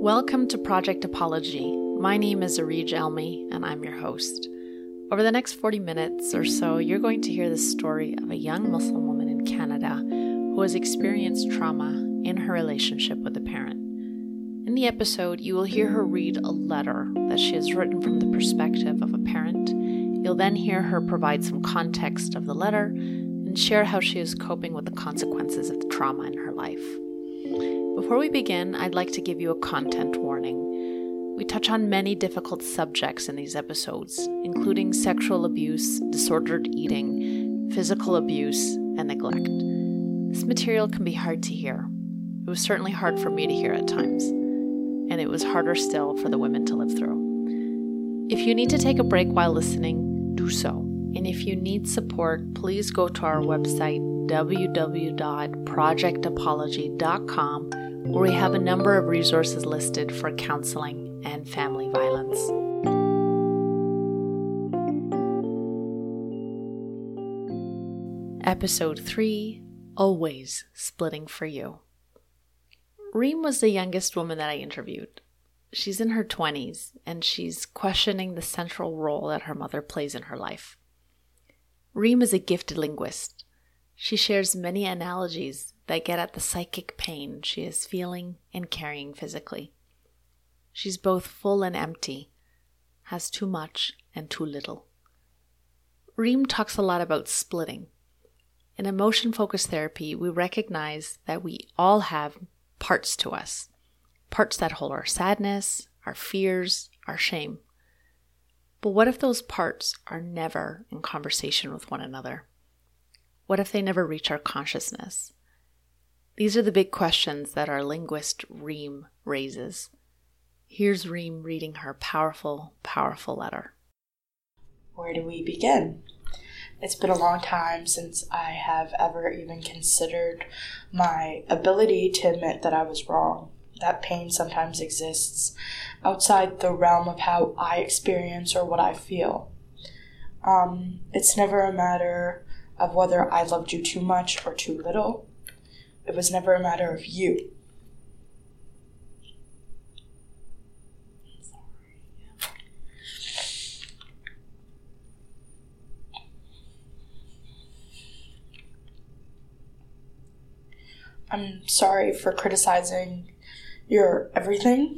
Welcome to Project Apology. My name is Areej Elmi, and I'm your host. Over the next 40 minutes or so, you're going to hear the story of a young Muslim woman in Canada who has experienced trauma in her relationship with a parent. In the episode, you will hear her read a letter that she has written from the perspective of a parent. You'll then hear her provide some context of the letter and share how she is coping with the consequences of the trauma in her life. Before we begin, I'd like to give you a content warning. We touch on many difficult subjects in these episodes, including sexual abuse, disordered eating, physical abuse, and neglect. This material can be hard to hear. It was certainly hard for me to hear at times, and it was harder still for the women to live through. If you need to take a break while listening, do so. And if you need support, please go to our website, www.projectapology.com, where we have a number of resources listed for counseling and family violence. Episode 3, Always Splitting for You. Reem was the youngest woman that I interviewed. She's in her 20s, and she's questioning the central role that her mother plays in her life. Reem is a gifted linguist. She shares many analogies that get at the psychic pain she is feeling and carrying physically. She's both full and empty, has too much and too little. Reem talks a lot about splitting. In emotion-focused therapy, we recognize that we all have parts to us, parts that hold our sadness, our fears, our shame. But what if those parts are never in conversation with one another? What if they never reach our consciousness? These are the big questions that our linguist Reem raises. Here's Reem reading her powerful, powerful letter. Where do we begin? It's been a long time since I have ever even considered my ability to admit that I was wrong. That pain sometimes exists outside the realm of how I experience or what I feel. It's never a matter of whether I loved you too much or too little. It was never a matter of you. I'm sorry for criticizing your everything.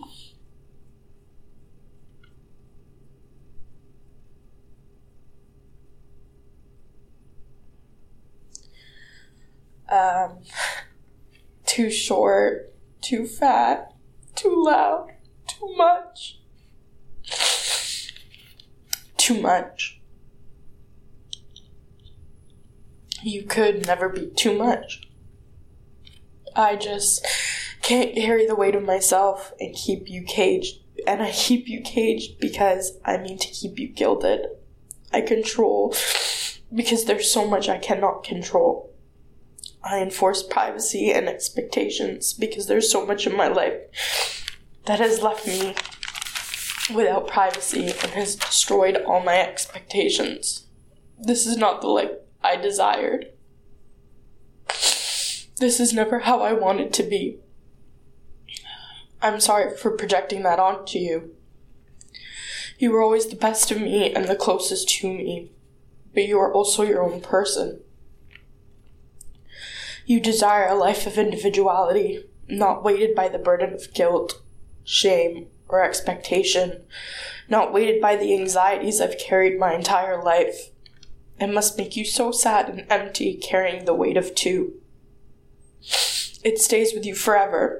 Too short, too fat, too loud, too much. Too much. You could never be too much. I just can't carry the weight of myself and keep you caged. And I keep you caged because I mean to keep you gilded. I control because there's so much I cannot control. I enforce privacy and expectations because there's so much in my life that has left me without privacy and has destroyed all my expectations. This is not the life I desired. This is never how I want it to be. I'm sorry for projecting that onto you. You were always the best of me and the closest to me, but you are also your own person. You desire a life of individuality, not weighted by the burden of guilt, shame, or expectation, not weighted by the anxieties I've carried my entire life. It must make you so sad and empty carrying the weight of two. It stays with you forever.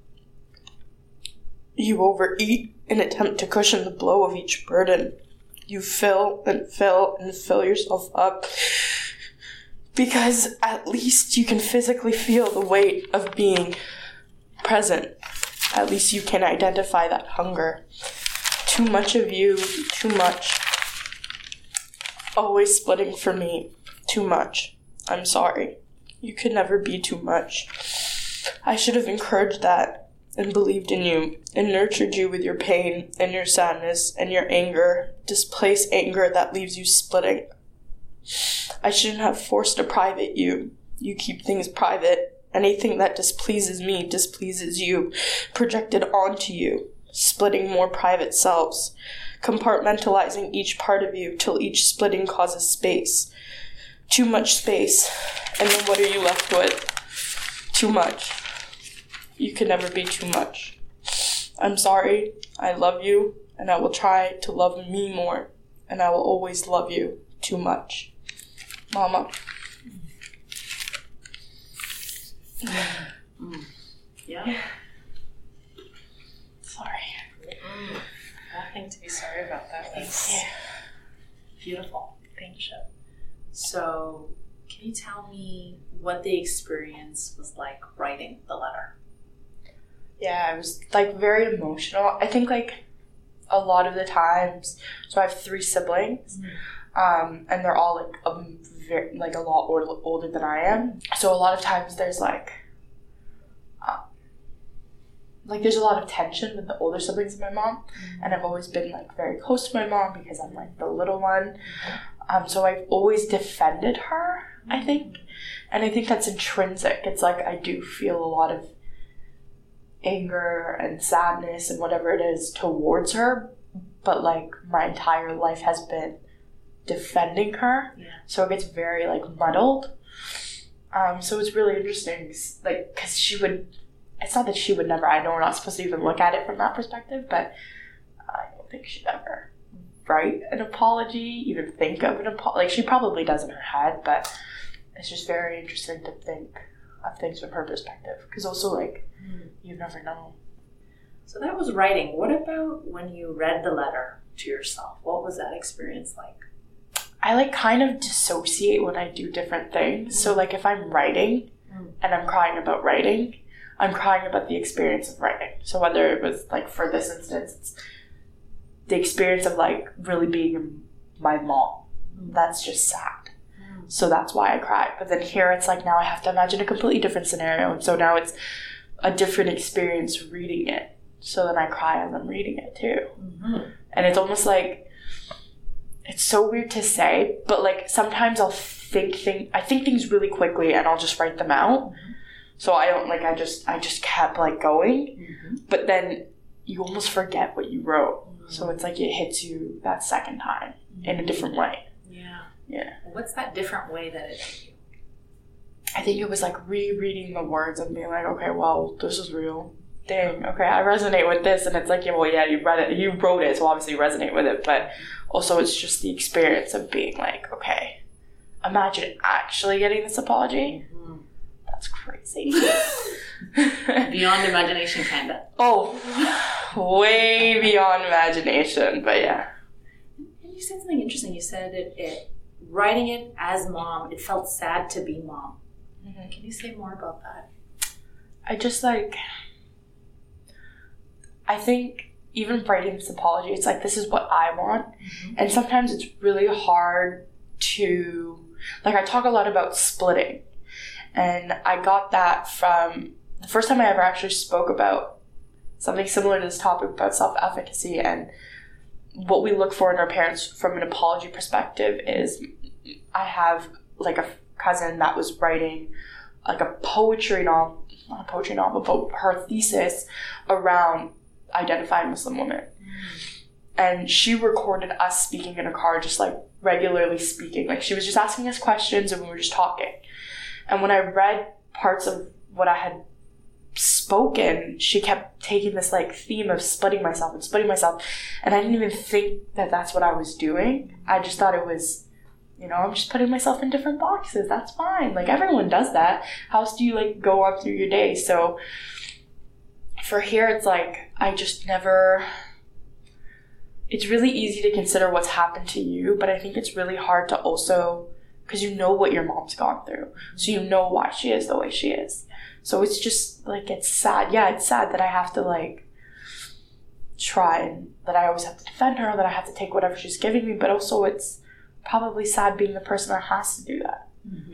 You overeat and attempt to cushion the blow of each burden. You fill and fill and fill yourself up because at least you can physically feel the weight of being present. At least you can identify that hunger. Too much of you, too much. Always splitting for me, too much. I'm sorry. You could never be too much. I should have encouraged that and believed in you and nurtured you with your pain and your sadness and your anger, displaced anger that leaves you splitting. I shouldn't have forced a private you. You keep things private Anything that displeases me displeases you, projected onto you, splitting more private selves, compartmentalizing each part of you till each splitting causes space. Too much space. And then what are you left with? Too much. You can never be too much. I'm sorry. I love you, and I will try to love me more, and I will always love you too much. Mama. Yeah. Sorry. Nothing to be sorry about. That was Yeah. beautiful. Thank you. So, can you tell me what the experience was like writing the letter? Yeah, it was like very emotional. I think like a lot of the times, so I have 3 siblings, and they're all like a lot older than I am. So a lot of times there's like there's a lot of tension with the older siblings of my mom, and I've always been like very close to my mom because I'm like the little one. So I've always defended her, I think, and I think that's intrinsic. It's like I do feel a lot of anger and sadness and whatever it is towards her, but like my entire life has been defending her. Yeah. So it gets very like muddled. So it's really interesting, like, because it's not that she would never, I know we're not supposed to even look at it from that perspective, but I don't think she'd ever write an apology, even think of an apology. Like, she probably does in her head, but it's just very interesting to think of things from her perspective, because also, like, you never know. So that was writing. What about when you read the letter to yourself? What was that experience like? I like kind of dissociate when I do different things. So like if I'm writing and I'm crying about writing, I'm crying about the experience of writing. So whether it was like, for this instance, it's the experience of like really being my mom. That's just sad. So that's why I cry. But then here it's like, now I have to imagine a completely different scenario. And so now it's a different experience reading it. So then I cry as I'm reading it too. And it's almost like, it's so weird to say, but like sometimes I'll think things really quickly and I'll just write them out. So I don't like, I just kept like going, but then you almost forget what you wrote. So it's like it hits you that second time in a different way. Yeah. What's that different way that it hit you? I think it was like rereading the words and being like, okay, well, this is real. Dang, okay, I resonate with this. And it's like, yeah, well, yeah, you wrote it, so obviously you resonate with it. But also it's just the experience of being like, okay, imagine actually getting this apology. That's crazy. Beyond imagination, kinda. Oh, way beyond imagination, but yeah. And you said something interesting. You said it writing it as mom, it felt sad to be mom. Can you say more about that? I think even writing this apology, it's like, this is what I want. And sometimes it's really hard to, like, I talk a lot about splitting. And I got that from the first time I ever actually spoke about something similar to this topic about self-efficacy and what we look for in our parents from an apology perspective is, I have like a cousin that was writing like a poetry novel, not a poetry novel, but her thesis around identifying Muslim women. And she recorded us speaking in a car, just like regularly speaking. Like she was just asking us questions and we were just talking. And when I read parts of what I had spoken, she kept taking this like theme of splitting myself. And I didn't even think that that's what I was doing. I just thought it was, I'm just putting myself in different boxes. That's fine. Like everyone does that. How else do you like go on through your day? So for here, it's like, I just never, it's really easy to consider what's happened to you, but I think it's really hard to also, because you know what your mom's gone through. So you know why she is the way she is. So it's just like, it's sad. Yeah, it's sad that I have to like try and that I always have to defend her, that I have to take whatever she's giving me, but also it's probably sad being the person that has to do that.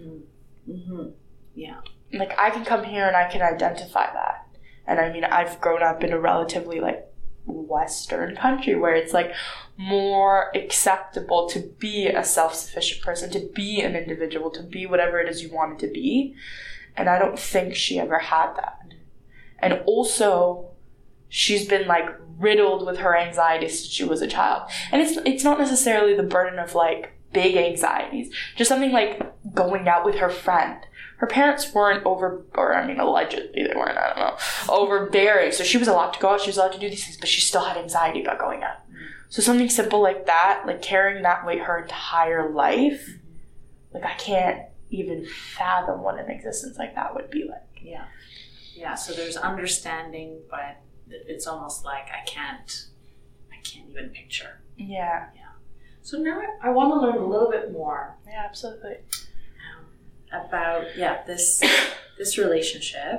Yeah. Like I can come here and I can identify that. And I mean, I've grown up in a relatively like Western country where it's like more acceptable to be a self-sufficient person, to be an individual, to be whatever it is you wanted to be. And I don't think she ever had that. And also, she's been like riddled with her anxiety since she was a child. And it's not necessarily the burden of like big anxieties, just something like going out with her friend. Her parents weren't allegedly they weren't, I don't know, overbearing. So she was allowed to go out, she was allowed to do these things, but she still had anxiety about going out. So something simple like that, like carrying that weight her entire life, like I can't even fathom what an existence like that would be like. Yeah. Yeah, so there's understanding, but it's almost like I can't even picture. Yeah. Yeah. So now I want to learn a little bit more. Yeah, absolutely. About this relationship.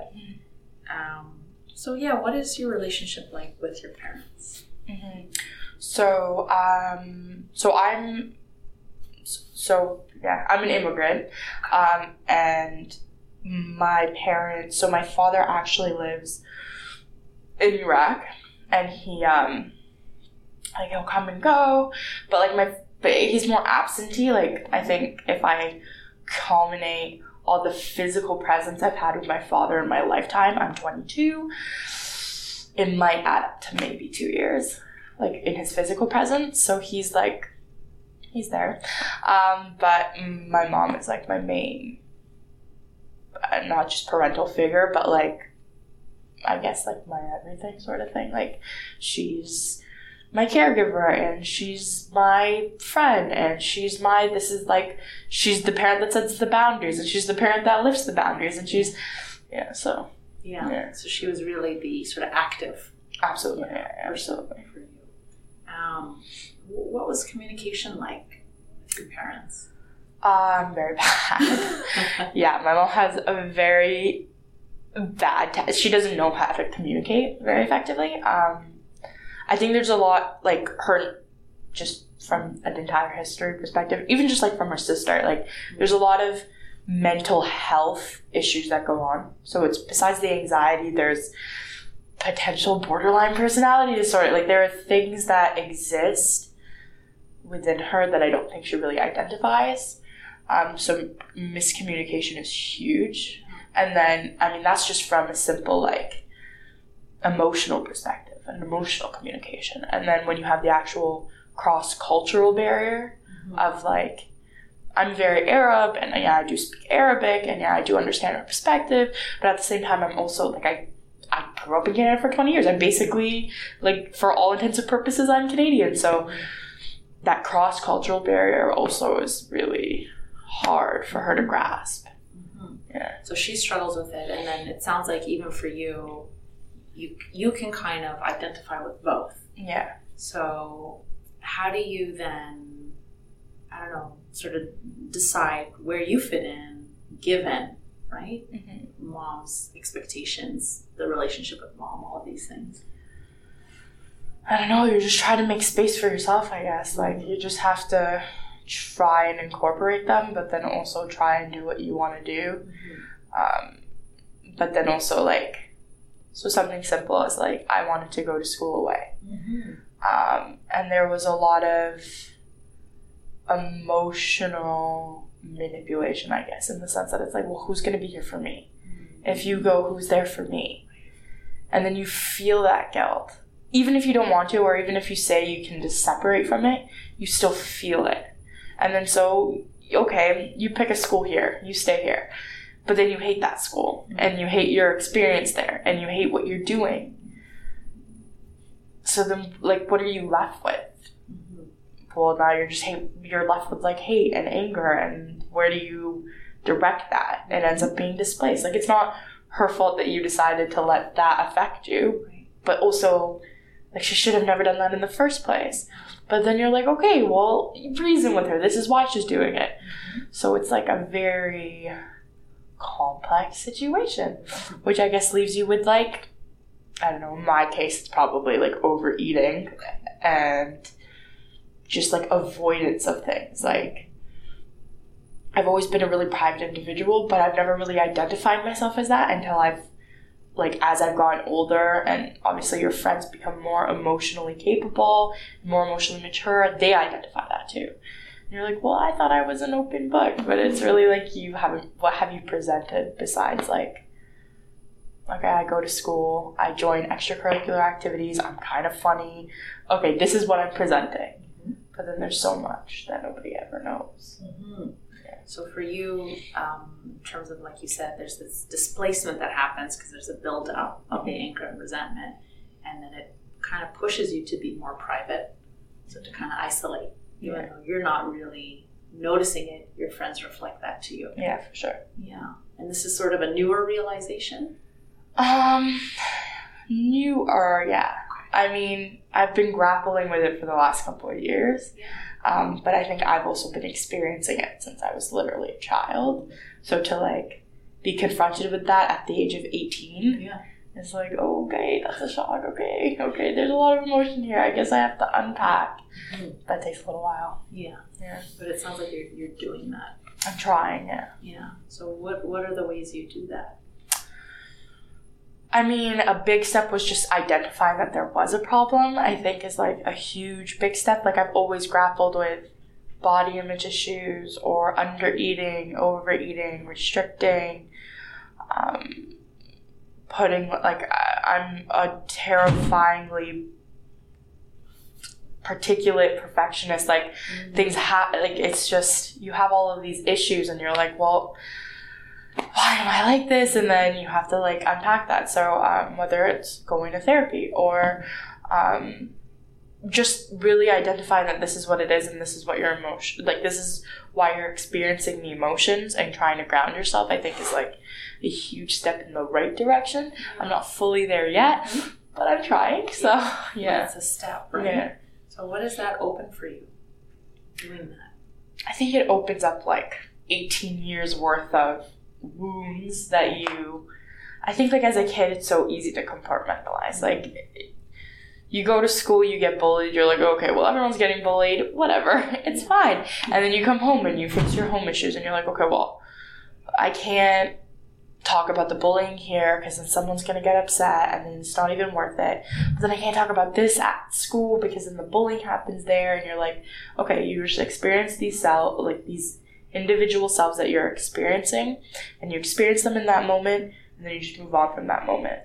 So yeah, what is your relationship like with your parents? Mm-hmm. So I'm an immigrant, and my father actually lives in Iraq, and he'll come and go, but he's more absentee. Like, I think if I culminate all the physical presence I've had with my father in my lifetime, I'm 22, it might add up to maybe 2 years, like, in his physical presence. So he's there. But my mom is like my main, not just parental figure, but like, I guess like my everything sort of thing. Like, she's my caregiver, and she's my friend, and she's the parent that sets the boundaries, and she's the parent that lifts the boundaries, and so she was really the sort of active. Absolutely. Yeah, absolutely. For you. What was communication like with your parents? Very bad. Yeah, my mom has a very bad she doesn't know how to communicate very effectively. I think there's a lot, like, her, just from an entire history perspective, even just, like, from her sister, like, there's a lot of mental health issues that go on. So it's, besides the anxiety, there's potential borderline personality disorder. Like, there are things that exist within her that I don't think she really identifies. So miscommunication is huge. And then, I mean, that's just from a simple, like, emotional perspective and emotional communication. And then when you have the actual cross-cultural barrier of, like, I'm very Arab, and yeah, I do speak Arabic, and yeah, I do understand her perspective, but at the same time, I'm also, like, I grew up in Canada for 20 years. I'm basically, like, for all intents and purposes, I'm Canadian. So that cross-cultural barrier also is really hard for her to grasp. Yeah. So she struggles with it, and then it sounds like even for you, you can kind of identify with both. Yeah. So how do you then, I don't know, sort of decide where you fit in, given, right? Mom's expectations, the relationship with mom, all of these things. I don't know, you're just trying to make space for yourself, I guess. Like, you just have to try and incorporate them, but then also try and do what you want to do. But then also, like, so something simple as, like, I wanted to go to school away. And there was a lot of emotional manipulation, I guess, in the sense that it's like, well, who's going to be here for me? If you go, who's there for me? And then you feel that guilt. Even if you don't want to, or even if you say you can just separate from it, you still feel it. And then so, okay, you pick a school here, you stay here. But then you hate that school, and you hate your experience there, and you hate what you're doing. So then, like, what are you left with? Well, now you're left with, like, hate and anger, and where do you direct that? It ends up being displaced. Like, it's not her fault that you decided to let that affect you, but also, like, she should have never done that in the first place. But then you're like, okay, well, reason with her. This is why she's doing it. So it's, like, a very complex situation, which I guess leaves you with, like, I don't know, in my case, it's probably, like, overeating and just, like, avoidance of things. Like, I've always been a really private individual, but I've never really identified myself as that until as I've gotten older, and obviously your friends become more emotionally capable, more emotionally mature, they identify that too. And you're like, well, I thought I was an open book. But it's really like, what have you presented besides like, okay, I go to school, I join extracurricular activities, I'm kind of funny. Okay, this is what I'm presenting. Mm-hmm. But then there's so much that nobody ever knows. Mm-hmm. Yeah. So for you, in terms of, like you said, there's this displacement that happens because there's a build-up of the anger and resentment, and then it kind of pushes you to be more private, so to kind of isolate. Even though you're not really noticing it, your friends reflect that to you. Yeah, for sure. Yeah. And this is sort of a newer realization? Newer, yeah. I mean, I've been grappling with it for the last couple of years. Yeah. But I think I've also been experiencing it since I was literally a child. So to like be confronted with that at the age of 18, it's like, oh, okay, that's a shock. Okay, there's a lot of emotion here. I guess I have to unpack. Mm-hmm. That takes a little while. Yeah. But it sounds like you're doing that. I'm trying, yeah. Yeah. So what are the ways you do that? I mean, a big step was just identifying that there was a problem, I think is like a huge big step. Like I've always grappled with body image issues or under-eating, overeating, restricting, putting, like, I'm a terrifyingly particulate perfectionist. Like things like it's just, you have all of these issues and you're like, well, why am I like this? And then you have to like unpack that. So whether it's going to therapy or just really identifying that this is what it is and this is what your emotion, like this is why you're experiencing the emotions, and trying to ground yourself, I think is like a huge step in the right direction. I'm not fully there yet, but I'm trying. So yeah. It's a step, right? Yeah. So what does that open for you, doing that? I think it opens up like 18 years worth of wounds that I think like as a kid it's so easy to compartmentalize. Like you go to school, you get bullied, you're like, okay, well everyone's getting bullied, whatever, it's fine. And then you come home and you fix your home issues and you're like, okay, well I can't talk about the bullying here because then someone's going to get upset and then it's not even worth it. But then I can't talk about this at school because then the bullying happens there. And you're like, okay, you just experience these individual selves that you're experiencing, and you experience them in that moment, and then you just move on from that moment.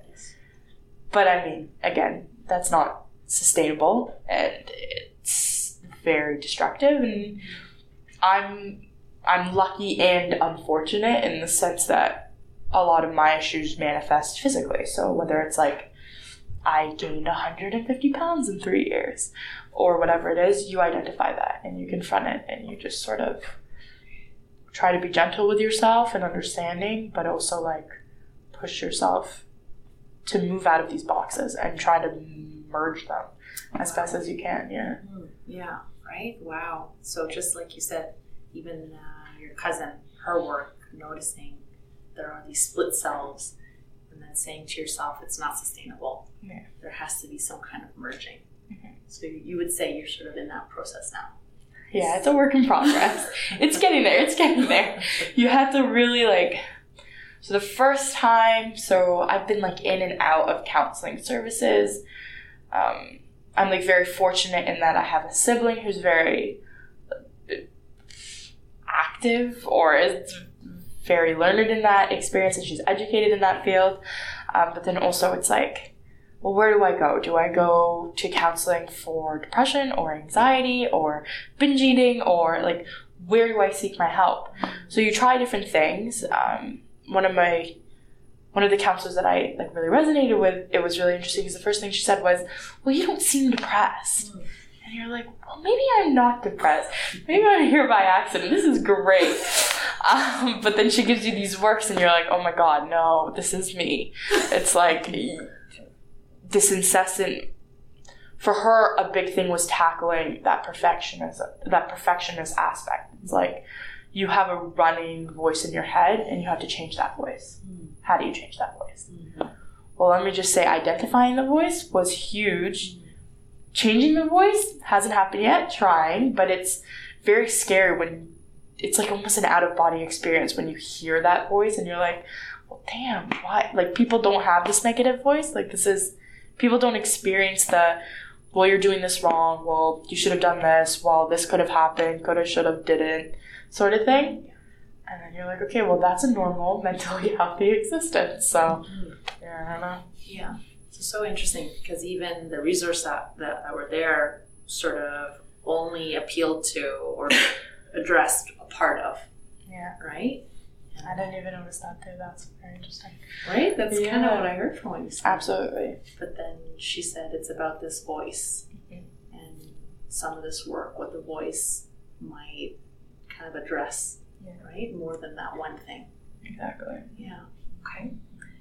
But I mean, again, that's not sustainable, and it's very destructive, and I'm lucky and unfortunate in the sense that a lot of my issues manifest physically. So whether it's like I gained 150 pounds in 3 years or whatever it is, you identify that and you confront it and you just sort of try to be gentle with yourself and understanding, but also like push yourself to move out of these boxes and try to merge them as best as you can. Yeah. Yeah. Right. Wow. So just like you said, even your cousin, her work, noticing there are these split selves, and then saying to yourself, it's not sustainable. Yeah. There has to be some kind of merging. Mm-hmm. So you would say you're sort of in that process now. Yeah, it's a work in progress. It's getting there. You have to really so the first time, so I've been like in and out of counseling services. I'm like very fortunate in that I have a sibling who's very active or is very learned in that experience, and she's educated in that field. But then also it's like, well, where do I go? Do I go to counseling for depression or anxiety or binge eating, or like, where do I seek my help? So you try different things. One of the counselors that I like really resonated with, it was really interesting because the first thing she said was, well, you don't seem depressed. And you're like, well, maybe I'm not depressed. Maybe I'm here by accident. This is great. But then she gives you these works and you're like, oh my God, no, this is me. It's like this incessant, for her, a big thing was tackling that perfectionist aspect. It's like you have a running voice in your head and you have to change that voice. How do you change that voice? Mm-hmm. Well, let me just say, identifying the voice was huge. Changing the voice hasn't happened yet, trying, but it's very scary when it's like almost an out-of-body experience when you hear that voice and you're like, well, damn, why? Like, people don't have this negative voice. Like, people don't experience well, you're doing this wrong. Well, you should have done this. Well, this could have happened. Could have, should have, didn't, sort of thing. And then you're like, okay, well, that's a normal, mentally healthy existence. So, yeah, I don't know. Yeah. It's so interesting because even the resources that were there sort of only appealed to or addressed a part of. Yeah. Right? I didn't even notice that too. That's very interesting. Right? That's kind of what I heard from what you said. Absolutely. But then she said it's about this voice. And some of this work with the voice might kind of address, right? More than that one thing. Exactly. Yeah. Okay.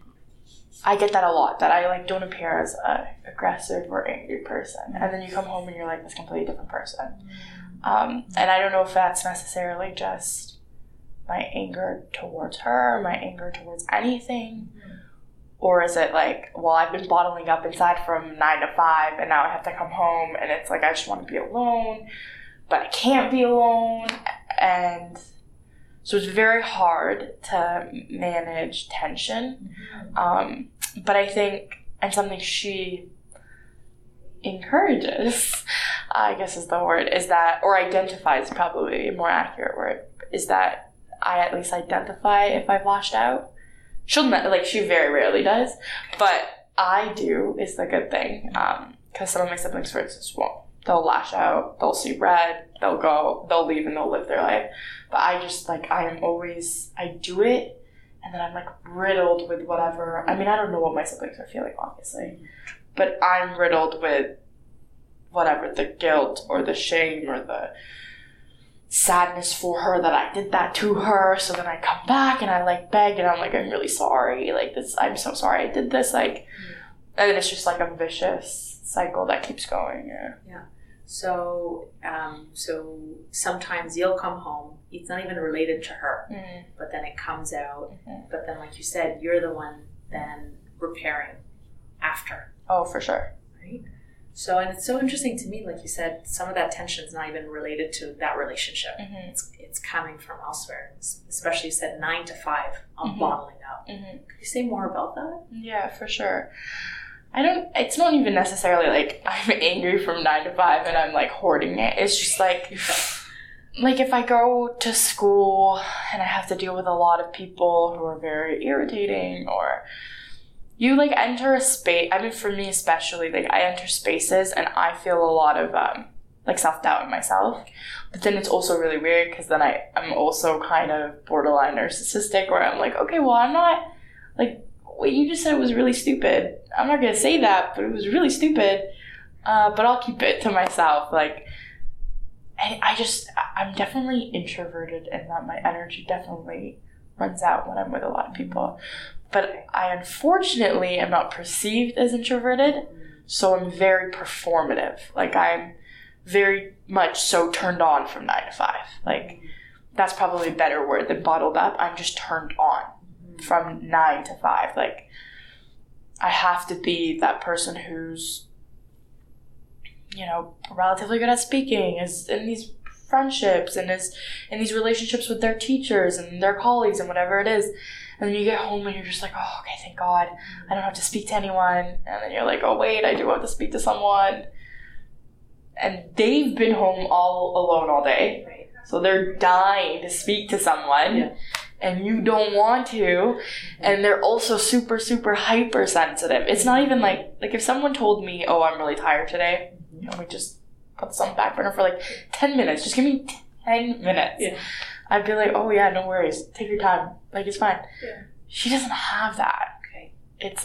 I get that a lot, that I don't appear as a aggressive or angry person. And then you come home and you're like this completely different person. And I don't know if that's necessarily just my anger towards her, my anger towards anything, or is it well, I've been bottling up inside from 9 to 5 and now I have to come home and it's I just want to be alone, but I can't be alone. And so it's very hard to manage tension. But I think, and something she encourages, I guess is the word, is that, or identifies, probably a more accurate word, is that I at least identify if I've lashed out. She very rarely does, but I do is the good thing. Because some of my siblings, for instance, won't. They'll lash out, they'll see red, they'll go, they'll leave and they'll live their life. But I just, I do it, and then I'm riddled with whatever. I mean, I don't know what my siblings are feeling, obviously, but I'm riddled with whatever, the guilt or the shame or the sadness for her that I did that to her. So then I come back and I beg and I'm I'm really sorry, I'm so sorry I did this, and then it's just a vicious cycle that keeps going. Yeah. So sometimes you'll come home, it's not even related to her, but then it comes out, but then like you said, you're the one then repairing after. Oh, for sure. Right? So, and it's so interesting to me, like you said, some of that tension is not even related to that relationship. It's coming from elsewhere, especially you said 9 to 5 on bottling up. Could you say more about that? Yeah, for sure. It's not even necessarily I'm angry from 9 to 5 and I'm hoarding it. It's just if I go to school and I have to deal with a lot of people who are very irritating, or you enter a space. I mean, for me especially, I enter spaces and I feel a lot of self-doubt in myself. But then it's also really weird because then I'm also kind of borderline narcissistic, where I'm okay, well, I'm not what you just said was really stupid. I'm not gonna say that, but it was really stupid. But I'll keep it to myself. I'm definitely introverted, and that my energy definitely runs out when I'm with a lot of people. But I unfortunately am not perceived as introverted, so I'm very performative. I'm very much so turned on from 9 to 5. That's probably a better word than bottled up. I'm just turned on from 9 to 5. I have to be that person who's, relatively good at speaking, is in these friendships and is in these relationships with their teachers and their colleagues and whatever it is. And then you get home and you're just oh, okay, thank God, I don't have to speak to anyone. And then you're oh, wait, I do have to speak to someone. And they've been home all alone all day. Right. So they're dying to speak to someone. Yeah. And you don't want to. And they're also super, super hypersensitive. It's not even if someone told me, oh, I'm really tired today, let me just put this on back burner for 10 minutes. Just give me 10 minutes. Yeah. I'd be oh yeah, no worries. Take your time. It's fine. Yeah. She doesn't have that. Okay. It's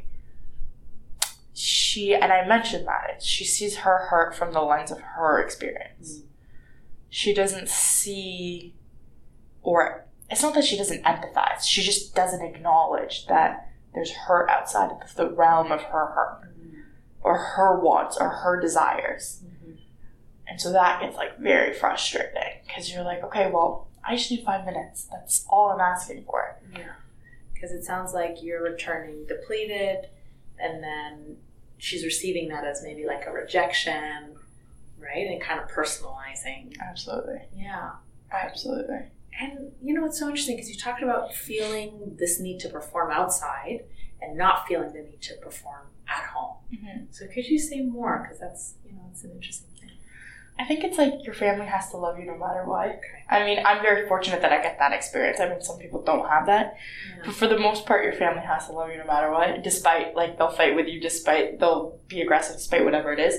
and I mentioned that, she sees her hurt from the lens of her experience. She doesn't see, or it's not that she doesn't empathize, she just doesn't acknowledge that there's hurt outside of the realm of her hurt, or her wants, or her desires. And so that gets very frustrating, because you're okay, well, I just need 5 minutes. That's all I'm asking for. Yeah. Because it sounds like you're returning depleted, and then she's receiving that as maybe a rejection, right? And kind of personalizing. Absolutely. Yeah. Absolutely. And it's so interesting because you talked about feeling this need to perform outside and not feeling the need to perform at home. Mm-hmm. So could you say more? Because that's, it's an interesting thing. I think it's like your family has to love you no matter what. Okay. I mean, I'm very fortunate that I get that experience. I mean, some people don't have that. Yeah. But for the most part, your family has to love you no matter what. Despite, like, they'll fight with you, they'll be aggressive despite whatever it is.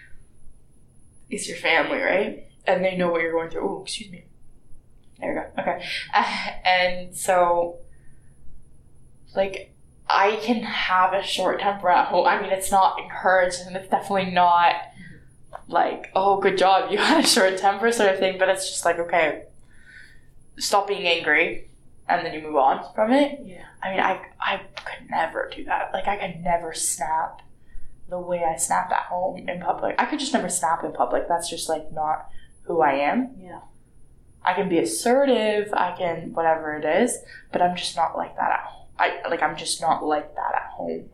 It's your family, right? And they know what you're going through. Oh, excuse me. There we go. Okay. And so, like, I can have a short temper at home. I mean, it's not encouraged, and it's definitely not like, oh, good job, you had a short temper sort of thing, but it's just like, okay, stop being angry, and then you move on from it. Yeah. I mean, I could never do that. Like, I could never snap the way I snap at home in public. I could just never snap in public. That's just, like, not who I am. Yeah. I can be assertive, I can whatever it is, but I'm just not like that at home. I'm just not like that at home.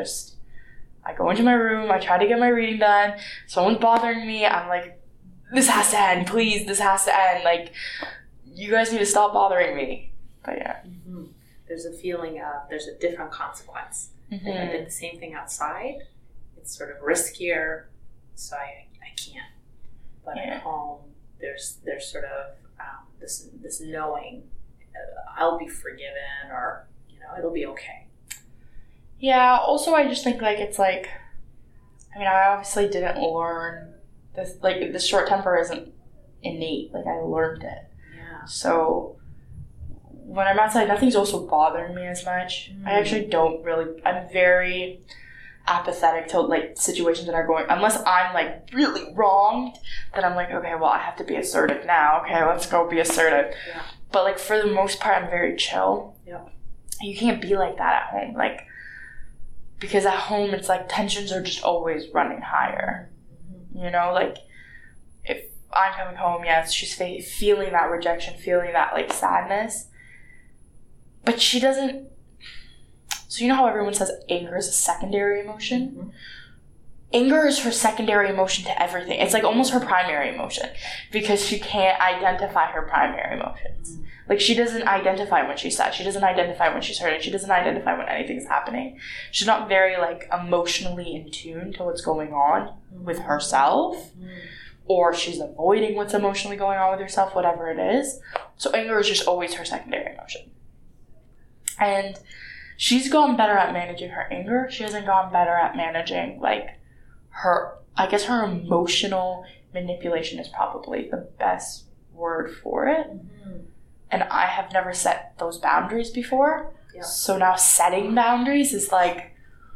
I go into my room, I try to get my reading done, someone's bothering me, I'm like, this has to end, please, this has to end, like, you guys need to stop bothering me. But yeah. Mm-hmm. There's a feeling of, there's a different consequence. Mm-hmm. And I did the same thing outside, it's sort of riskier, so I can't. But at home, there's sort of this knowing, I'll be forgiven, or, it'll be okay. Yeah, also I just think, like, it's like, I mean, I obviously didn't learn this, like, the short temper isn't innate, like, I learned it. Yeah. So, when I'm outside, nothing's also bothering me as much. I actually don't really, I'm very apathetic to, like, situations that are going, unless I'm, like, really wronged, then I'm like, okay, well, I have to be assertive now, okay, let's go be assertive. Yeah. But, like, for the most part, I'm very chill. Yeah. You can't be like that at home, like, because at home, it's like tensions are just always running higher. Mm-hmm. Like, if I'm coming home, yes, she's feeling that rejection, feeling that, like, sadness. But she doesn't... So you know how everyone says anger is a secondary emotion? Mm-hmm. Anger is her secondary emotion to everything. It's, like, almost her primary emotion. Because she can't identify her primary emotions. Mm-hmm. Like, she doesn't identify when she's sad. She doesn't identify when she's hurting. She doesn't identify when anything's happening. She's not very, like, emotionally in tune to what's going on with herself. Mm-hmm. Or she's avoiding what's emotionally going on with herself, whatever it is. So anger is just always her secondary emotion. And she's gotten better at managing her anger. She hasn't gotten better at managing, like, her emotional manipulation is probably the best word for it. Mm-hmm. And I have never set those boundaries before. Yeah. So now setting boundaries is like,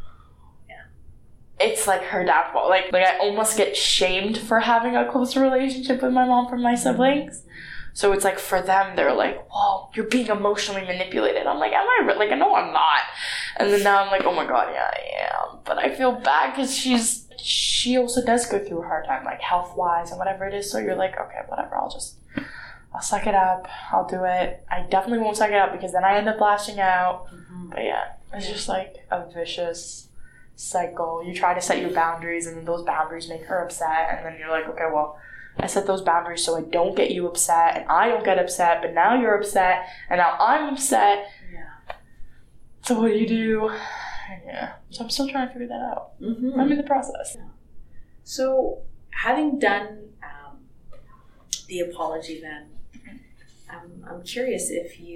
it's like her downfall. Like I almost get shamed for having a close relationship with my mom from my siblings. Mm-hmm. So it's like for them, they're like, whoa, you're being emotionally manipulated. I'm like, am I really? Like, no, I'm not. And then now I'm like, oh my God, yeah, I am. But I feel bad because she also does go through a hard time, like health-wise and whatever it is. So you're like, okay, whatever, I'll suck it up. I'll do it. I definitely won't suck it up because then I end up lashing out. Mm-hmm. But yeah, it's just like a vicious cycle. You try to set your boundaries and then those boundaries make her upset. And then you're like, okay, well, I set those boundaries so I don't get you upset and I don't get upset, but now you're upset and now I'm upset. Yeah. So what do you do? Yeah. So I'm still trying to figure that out. Mm-hmm. I'm in the process. Yeah. So having done the apology then, I'm curious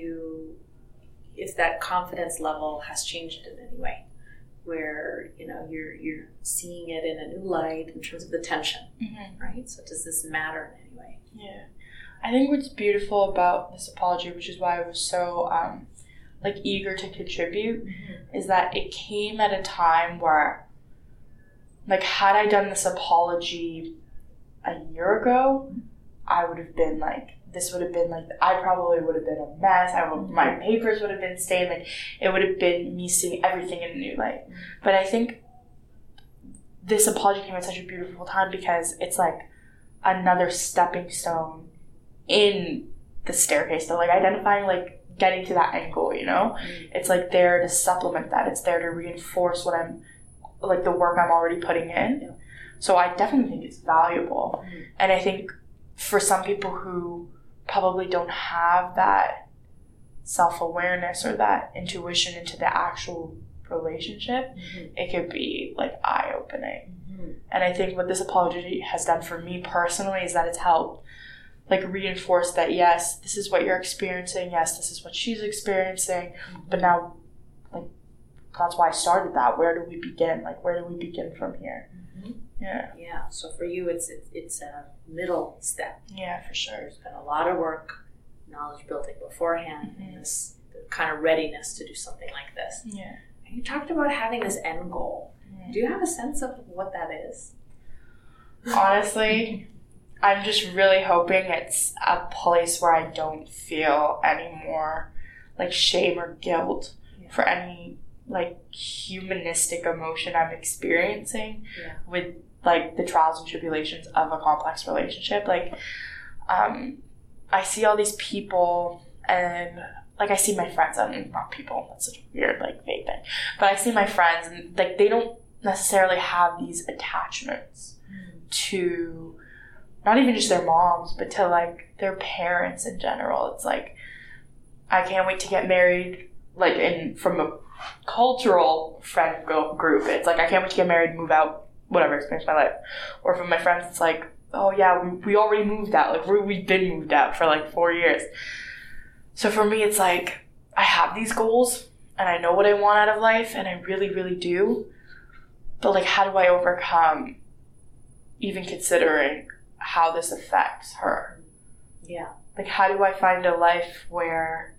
if that confidence level has changed in any way, where you're seeing it in a new light in terms of the tension, mm-hmm. right? So does this matter in any way? Yeah, I think what's beautiful about this apology, which is why I was so eager to contribute, mm-hmm. is that it came at a time where, like, had I done this apology a year ago, I would have been like, this would have been like, I probably would have been a mess. My papers would have been stained. Like, it would have been me seeing everything in a new light. But I think this apology came at such a beautiful time because it's like another stepping stone in the staircase. So like identifying, like getting to that end goal, It's like there to supplement that. It's there to reinforce what I'm, like the work I'm already putting in. Yeah. So I definitely think it's valuable. Mm-hmm. And I think for some people who probably don't have that self-awareness or that intuition into the actual relationship, it could be like eye-opening. Mm-hmm. And I think what this apology has done for me personally is that it's helped like reinforce that, yes, this is what you're experiencing, yes, this is what she's experiencing, but now like that's why I started that. Where do we begin? Like, where do we begin from here? Mm-hmm. Yeah. So for you, it's a middle step. Yeah, for sure. There's been a lot of work, knowledge building beforehand, and this kind of readiness to do something like this. Yeah. You talked about having this end goal. Do you have a sense of what that is? Honestly, I'm just really hoping it's a place where I don't feel any more like shame or guilt for any like humanistic emotion I'm experiencing with like the trials and tribulations of a complex relationship. Like, I see all these people and like I see my friends, and not people, that's such a weird like vague thing, but I see my friends and like they don't necessarily have these attachments to not even just their moms, but to like their parents in general. It's like, I can't wait to get married, like from a cultural friend group, it's like, I can't wait to get married, move out, whatever, experience my life. Or from my friends, it's like, oh yeah, we already moved out, like we've been moved out for like 4 years. So for me, it's like, I have these goals and I know what I want out of life, and I really, really do. But like, how do I overcome even considering how this affects her? Yeah. Like, how do I find a life where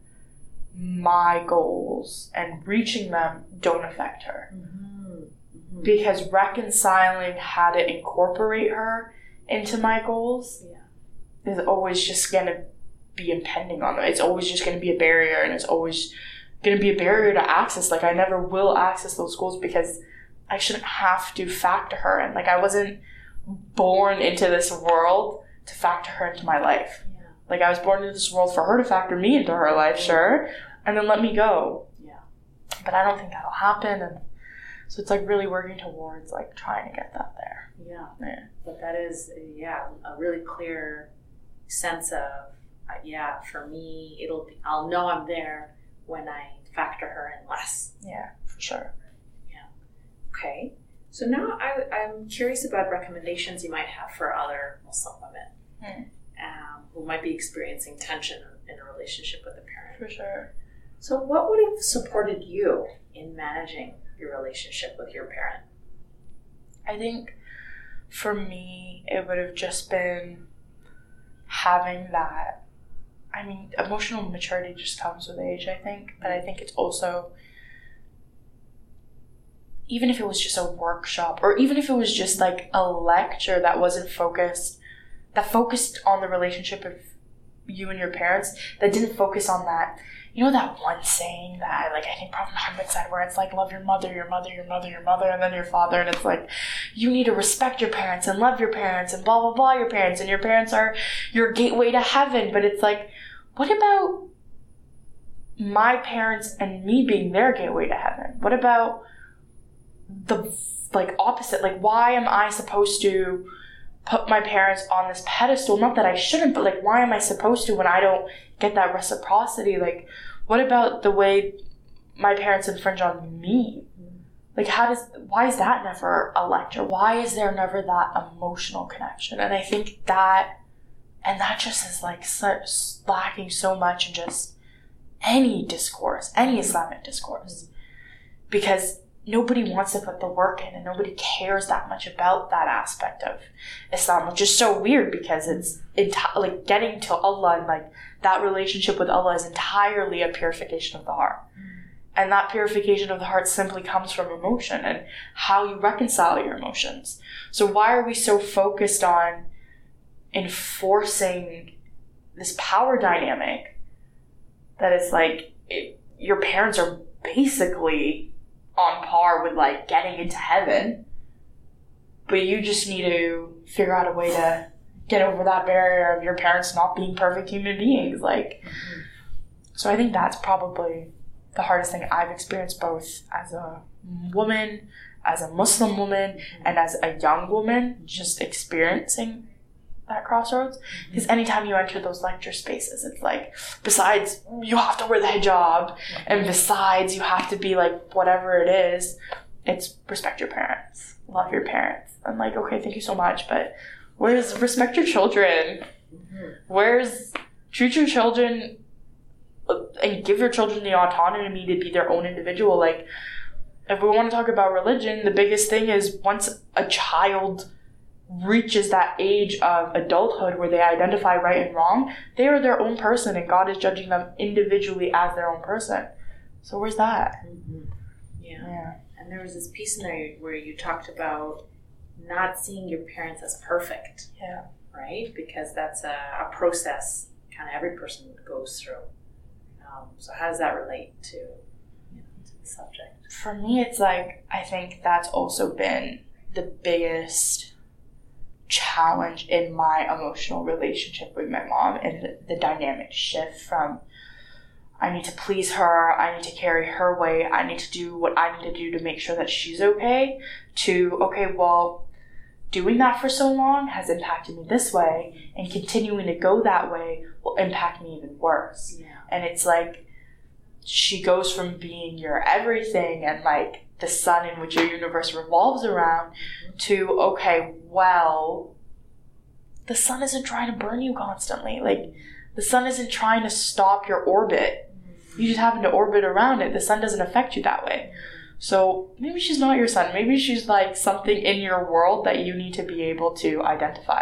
my goals and reaching them don't affect her? Mm-hmm. Mm-hmm. Because reconciling how to incorporate her into my goals is always just going to be impending on them. It's always just going to be a barrier, and it's always going to be a barrier to access. Like, I never will access those goals because I shouldn't have to factor her in. Like, I wasn't born into this world to factor her into my life. Yeah. Like, I was born into this world for her to factor me into her life, sure, and then let me go. Yeah. But I don't think that'll happen, and so it's like really working towards like trying to get that there. Yeah. But that is a really clear sense of for me, I'll know I'm there when I factor her in less. Yeah, for sure. Yeah. Okay. So now I'm curious about recommendations you might have for other Muslim women who might be experiencing tension in a relationship with a parent. For sure. So what would have supported you in managing your relationship with your parent? I think for me, it would have just been having that. I mean, emotional maturity just comes with age, I think. But I think it's also, even if it was just a workshop, or even if it was just like a lecture that wasn't focused on the relationship of you and your parents, that didn't focus on that, you know, that one saying that like I think Prophet Muhammad said, where it's like, love your mother, your mother, your mother, your mother, and then your father, and it's like, you need to respect your parents and love your parents and blah blah blah your parents, and your parents are your gateway to heaven. But it's like, what about my parents and me being their gateway to heaven? What about the like opposite? Like, why am I supposed to put my parents on this pedestal? Not that I shouldn't, but like, why am I supposed to when I don't get that reciprocity? Like, what about the way my parents infringe on me? Like, why is that never a lecture? Why is there never that emotional connection? And I think that just is like lacking so much in just any discourse, any Islamic discourse, because nobody wants to put the work in, and nobody cares that much about that aspect of Islam, which is so weird because it's like getting to Allah, and like that relationship with Allah is entirely a purification of the heart. And that purification of the heart simply comes from emotion and how you reconcile your emotions. So why are we so focused on enforcing this power dynamic that it's like your parents are basically on par with like getting into heaven, but you just need to figure out a way to get over that barrier of your parents not being perfect human beings. Like, so I think that's probably the hardest thing I've experienced, both as a woman, as a Muslim woman, and as a young woman, just experiencing that crossroads. Because anytime you enter those lecture spaces, it's like, besides you have to wear the hijab, and besides you have to be like whatever it is, it's respect your parents, love your parents. I'm like, okay, thank you so much, but where's respect your children? Where's treat your children and give your children the autonomy to be their own individual? Like, if we want to talk about religion, the biggest thing is once a child reaches that age of adulthood where they identify right and wrong, they are their own person, and God is judging them individually as their own person. So where's that? Yeah. And there was this piece in there where you talked about not seeing your parents as perfect. Yeah. Right? Because that's a process kind of every person goes through. So how does that relate to the subject? For me, it's like, I think that's also been the biggest challenge in my emotional relationship with my mom, and the dynamic shift from I need to please her, I need to carry her weight, I need to do what I need to do to make sure that she's okay, to, okay, well, doing that for so long has impacted me this way, and continuing to go that way will impact me even worse. Yeah. And it's like, she goes from being your everything and like the sun in which your universe revolves around to, okay, well, the sun isn't trying to burn you constantly. Like, the sun isn't trying to stop your orbit. You just happen to orbit around it. The sun doesn't affect you that way. So maybe she's not your sun. Maybe she's like something in your world that you need to be able to identify.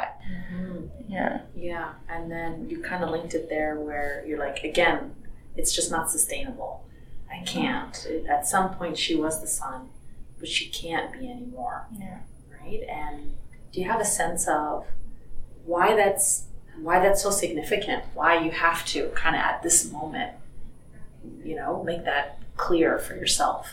Yeah. Yeah. And then you kind of linked it there where you're like, again, it's just not sustainable. I can't. At some point she was the sun, but she can't be anymore. Yeah. Right? And do you have a sense of why that's so significant? Why you have to kind of at this moment, make that clear for yourself?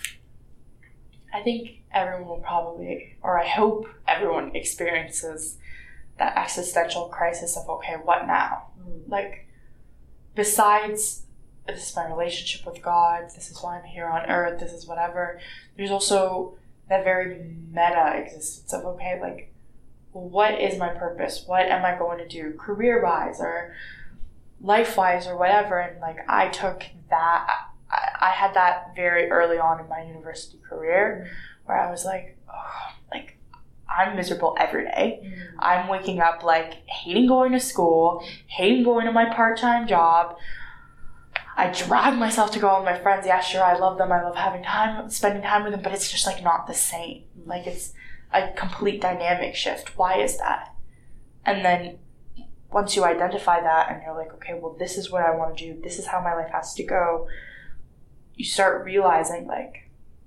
I think everyone will probably, or I hope everyone experiences that existential crisis of, okay, what now? Like, besides, this is my relationship with God, this is why I'm here on earth, this is whatever, there's also that very meta existence of, okay, like, what is my purpose? What am I going to do career-wise or life-wise or whatever? And like, I took that, I had that very early on in my university career where I was like, oh, like, I'm miserable every day. I'm waking up like hating going to school, hating going to my part-time job. I drag myself to go out with my friends. Yeah, sure, I love them. I love spending time with them, but it's just like not the same. Like, it's a complete dynamic shift. Why is that? And then once you identify that and you're like, okay, well, this is what I want to do. This is how my life has to go. You start realizing, like,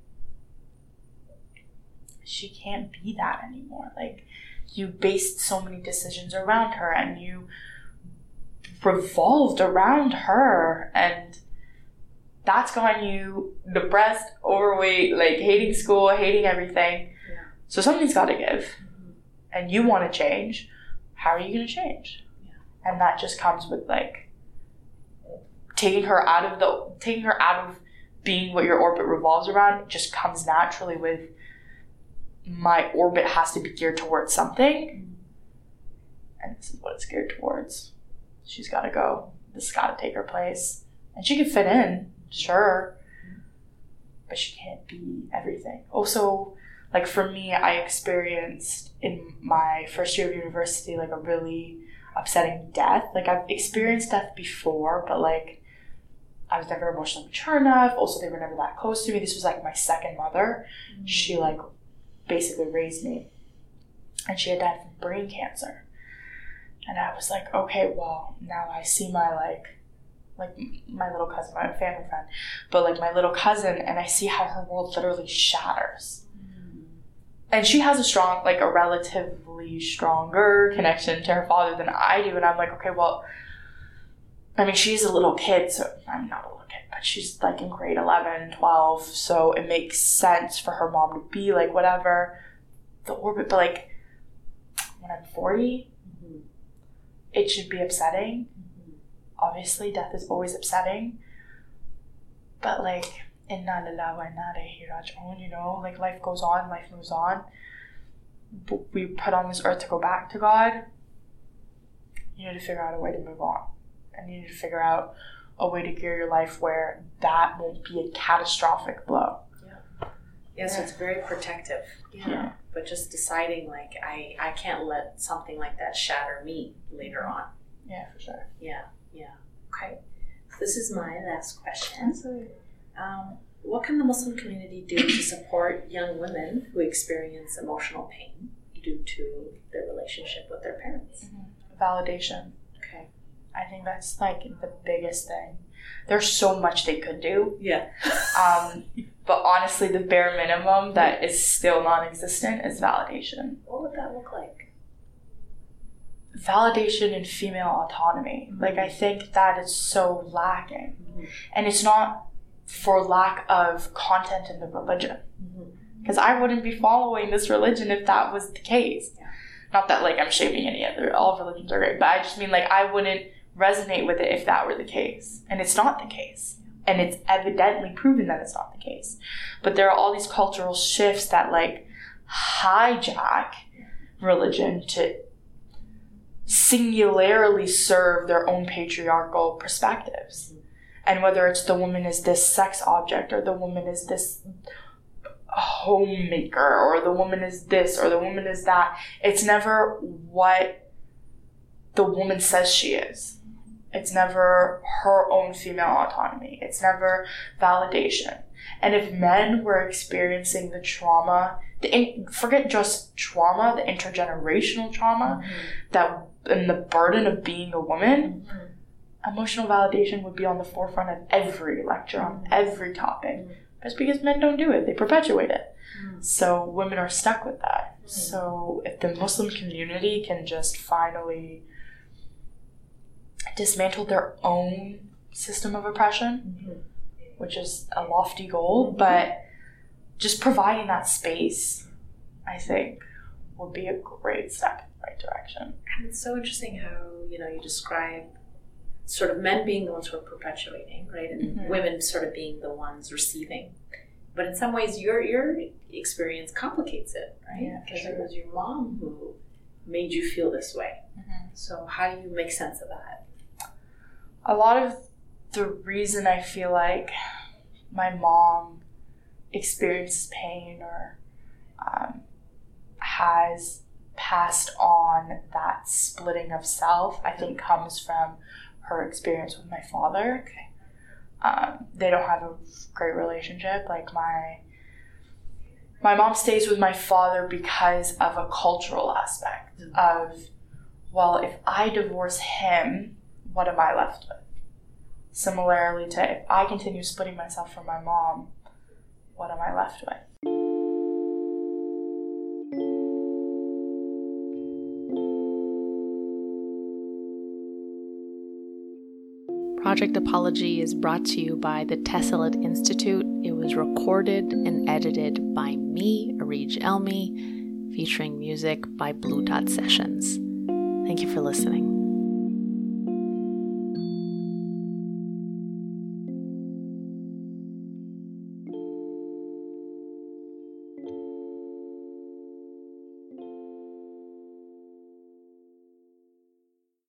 she can't be that anymore. Like, you based so many decisions around her and you revolved around her, and that's gotten you depressed, overweight, like hating school, hating everything. Yeah. So something's got to give. And you want to change. How are you going to change? Yeah. And that just comes with like taking her out of being what your orbit revolves around. It just comes naturally with, my orbit has to be geared towards something, and this is what it's geared towards. She's got to go. This has got to take her place. And she can fit in, sure, but she can't be everything. Also, like, for me, I experienced in my first year of university like a really upsetting death. Like, I've experienced death before, but like, I was never emotionally mature enough. Also, they were never that close to me. This was like my second mother. She like basically raised me, and she had died from brain cancer. And I was like, okay, well, now I see my my little cousin, my family friend, but like my little cousin, and I see how her world literally shatters. And she has a relatively stronger connection to her father than I do. And I'm like, okay, well, I mean, she's a little kid, so I'm not a little kid, but she's like in grade 11, 12, so it makes sense for her mom to be like whatever, the orbit, but like, when I'm 40, it should be upsetting. Obviously, death is always upsetting, but like, inna lillahi wa inna ilaihi raji'un, like, life goes on, life moves on. But we put on this earth to go back to God. You need to figure out a way to move on. And you need to figure out a way to gear your life where that won't be a catastrophic blow. Yeah, so it's very protective. Yeah. But just deciding, like, I can't let something like that shatter me later on. Yeah, for sure. Yeah. Okay. So this is my last question. What can the Muslim community do to support young women who experience emotional pain due to their relationship with their parents? Validation. Okay. I think that's like the biggest thing. There's so much they could do. Yeah. But honestly, the bare minimum that is still non-existent is validation. What would that look like? Validation in female autonomy. Like, I think that is so lacking. And it's not for lack of content in the religion. Because I wouldn't be following this religion if that was the case. Yeah. Not that, like, I'm shaming any other, all religions are great, but I just mean, like, I wouldn't resonate with it if that were the case. And it's not the case. And it's evidently proven that it's not the case. But there are all these cultural shifts that, like, hijack religion to singularly serve their own patriarchal perspectives. And whether it's the woman is this sex object, or the woman is this homemaker, or the woman is this, or the woman is that, it's never what the woman says she is. It's never her own female autonomy. It's never validation. And if men were experiencing the trauma, forget just trauma, the intergenerational trauma, that and the burden of being a woman, emotional validation would be on the forefront of every lecture, on every topic. That's because men don't do it. They perpetuate it. So women are stuck with that. So if the Muslim community can just finally dismantle their own system of oppression, which is a lofty goal, but just providing that space, I think, would be a great step in the right direction. And it's so interesting how, you describe sort of men being the ones who are perpetuating, right? And women sort of being the ones receiving. But in some ways, your experience complicates it, right? Because it was your mom who made you feel this way. So how do you make sense of that? A lot of the reason I feel like my mom experiences pain or has passed on that splitting of self, I think comes from her experience with my father. They don't have a great relationship. Like, my mom stays with my father because of a cultural aspect of, well, if I divorce him, what am I left with? Similarly to, if I continue splitting myself from my mom, what am I left with? Project Apology is brought to you by the Tessellate Institute. It was recorded and edited by me, Arij Elmi, featuring music by Blue Dot Sessions. Thank you for listening.